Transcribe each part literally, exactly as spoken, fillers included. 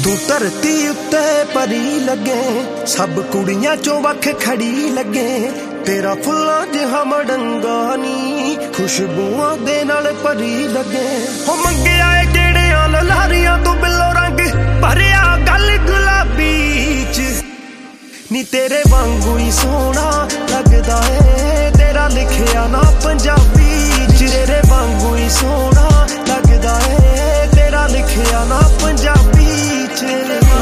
तू धरती उत्ते परी लगे, सब कुड़ियां चो वख खड़ी लगे। तेरा फुल्लां जिहा मड़ंगा नी, खुशबुआं दे नाल भरी लगे। हो मंगिया जेड़ियां ललारियां तू बिलो रंग भरिया गल गुलाबी च, नी तेरे वांगू ही सोहना लगदा है तेरा लिखिया ना पंजाबी च। तेरे वांगू ही सोहना लगदा है तेरा लिखिया ना पंजाबी च।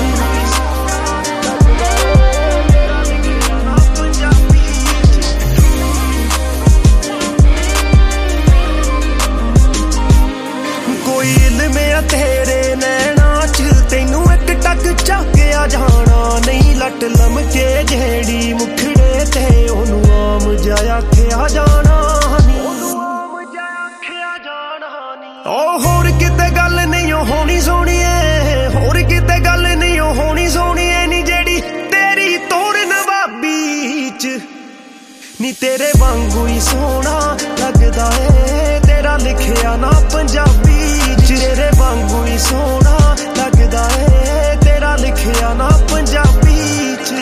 कोई इल्म है तेरे नैना च, तैनू एक टक झाकिया जाना नहीं। लट लमके जेड़ी मुखड़े ते ओनू आम जाया आखिया जाना नी। ओ होर किते गल नहीं होनी सोहणीए, होर किते गल नहीं होनी सोहणीए नी। जेड़ी तेरी तोड़ नवाबी च, नी तेरे वांगू ही सोहना लगदा है तेरा लिखिया ना पंजाबी च। तेरे वांगू ही सोहना लगदा है तेरा लिखिया ना पंजाबी च।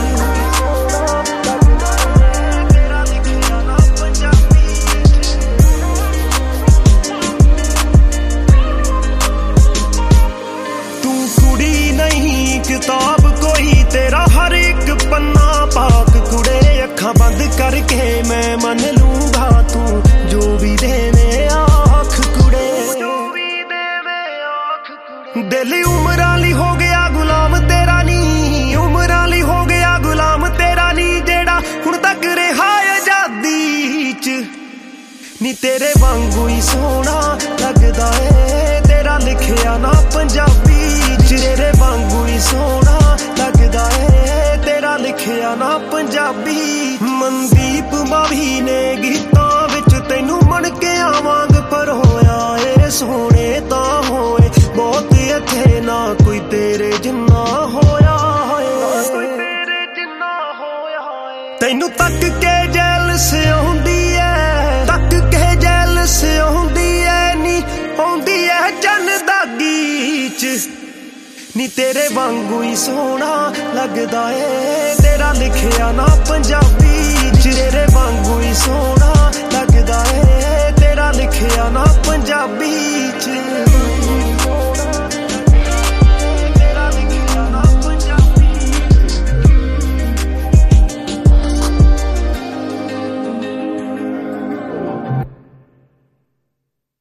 तू कुड़ी नहीं किताब कोई, तेरा हर एक पन्ना पाक कुड़े। अखां बंद करके मैं मन लूंगा तू जो भी देने आख कुड़े। दिल उमरां लई हो गया गुलाम तेरा नी, उमरां लई हो गया गुलाम तेरा नी। जेड़ा हुण तक रहा आजादी च, नी तेरे वांगू ही सोहना लगदा है तेरा लिखिया ना पंजाबी च। तेरे वांगू ही सोहना लगदा है तेरा लिखिया ना पंजाबी। मनदीप मावी ने गीतां विच तैनू मन के आवांग पर होया ए सोहणे तां होए बहुत इत्थे ना कोई तेरे जिन्ना होया है। तैनू तक के जैल से आउंदी है, तक के जैल से आउंदी है नी, आउंदी है चन दागी च, नी तेरे वांगू ही सोहना लगदा है तेरा लिखिया ना पंजाबी च। तेरे वांगू ही सोहना लगदा है तेरा लिखिया ना पंजाबी च।